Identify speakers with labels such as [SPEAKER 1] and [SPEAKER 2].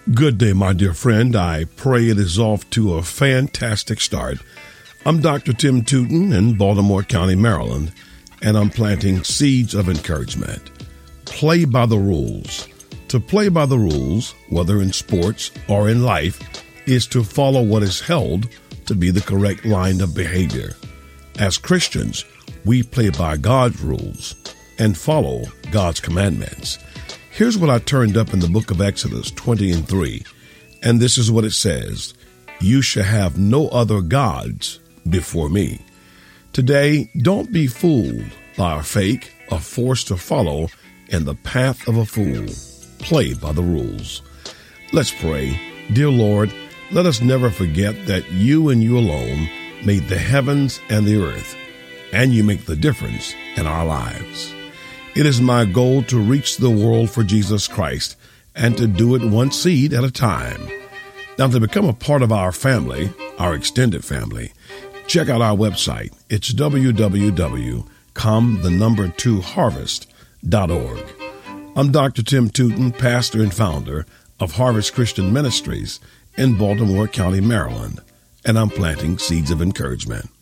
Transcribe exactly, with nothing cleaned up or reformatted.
[SPEAKER 1] Good day, my dear friend. I pray it is off to a fantastic start. I'm Doctor Tim Tootin in Baltimore County, Maryland, and I'm planting seeds of encouragement. Play by the rules. To play by the rules, whether in sports or in life, is to follow what is held to be the correct line of behavior. As Christians, we play by God's rules and follow God's commandments. Here's what I turned up in the book of Exodus twenty and three, and this is what it says: "You shall have no other gods before me." Today, don't be fooled by a fake or forced to follow in the path of a fool. Play by the rules. Let's pray. Dear Lord, let us never forget that you and you alone made the heavens and the earth, and you make the difference in our lives. It is my goal to reach the world for Jesus Christ and to do it one seed at a time. Now, to become a part of our family, our extended family, check out our website. It's w w w dot come the number two harvest dot org. I'm Doctor Tim Tootin, pastor and founder of Harvest Christian Ministries in Baltimore County, Maryland, and I'm planting seeds of encouragement.